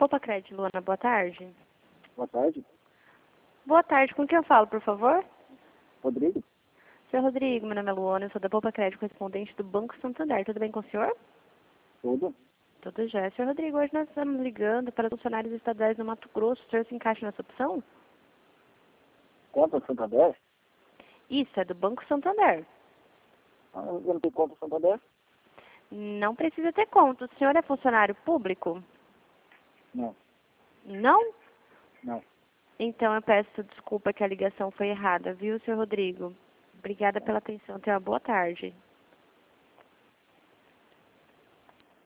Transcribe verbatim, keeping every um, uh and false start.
Poupa Crédito, Luana, boa tarde. Boa tarde. Boa tarde, com quem eu falo, por favor? Rodrigo? Senhor Rodrigo, meu nome é Luana, eu sou da Poupa Crédito, correspondente do Banco Santander. Tudo bem com o senhor? Tudo? Tudo já. Senhor Rodrigo, hoje nós estamos ligando para funcionários estaduais no Mato Grosso. O senhor se encaixa nessa opção? Conta Santander? Isso, é do Banco Santander. Ah, eu não tenho conta Santander? Não precisa ter conta. O senhor é funcionário público? Não, Não? não. Então eu peço desculpa que a ligação foi errada, viu, senhor Rodrigo? Obrigada pela atenção. Tenha uma boa tarde.